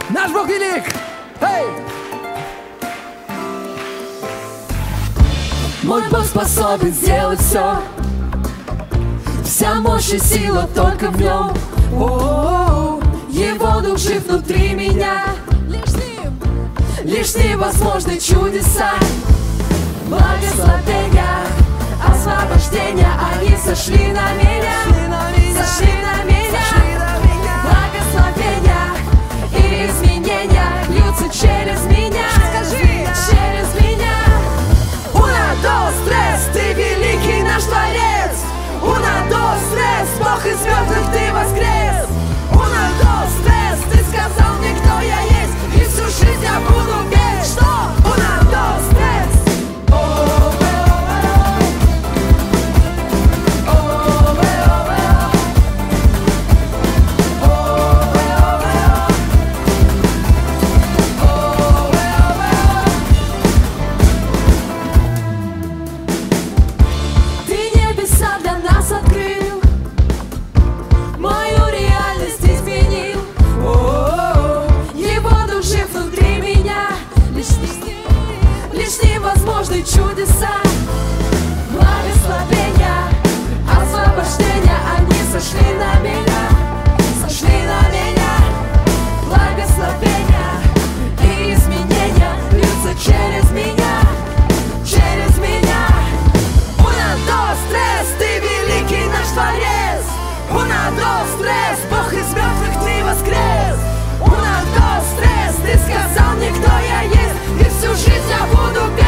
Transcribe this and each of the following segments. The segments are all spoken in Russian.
Наш Бог велик! Эй! Мой Бог способен сделать все. Вся мощь и сила только в нем. Его дух жив внутри меня. Лишь с ним возможны чудеса. Благословения, освобождения, они сошли на меня. Сошли на меня. Благословения и изменения льются через меня. Скажи, через меня. Uno, dos, tres, ты великий наш Творец. Uno, dos, tres, Бог из мертвых, ты воскрес. Uno, dos, tres, ты сказал мне, кто я есть, и всю жизнь я буду петь. Что? Uno, dos, tres. Чудеса, благословения, освобождения, они сошли на меня, сошли на меня. Благословения и изменения льются через меня, через меня. Uno, dos, tres, ты великий наш Творец. Uno, dos, tres, Бог из мертвых, ты воскрес. Uno, dos, tres, ты сказал мне, кто я есть, и всю жизнь я буду петь.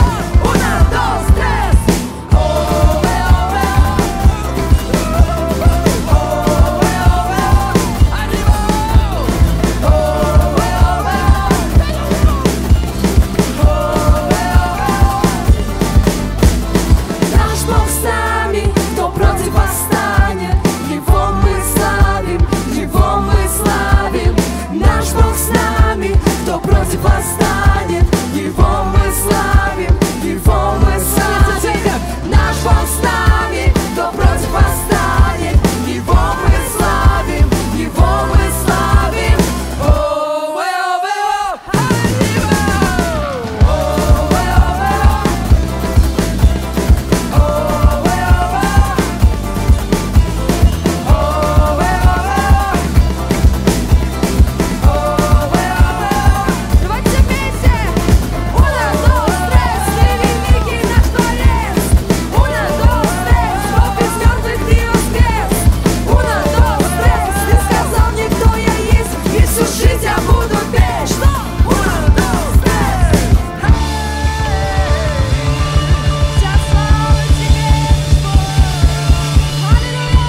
Восстанет, его мы славим, его мы славим. Наш Бог с нами, кто против восстанет, его мы славим, его мы славим.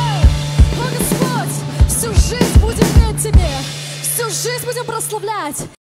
Всю жизнь будем прославлять.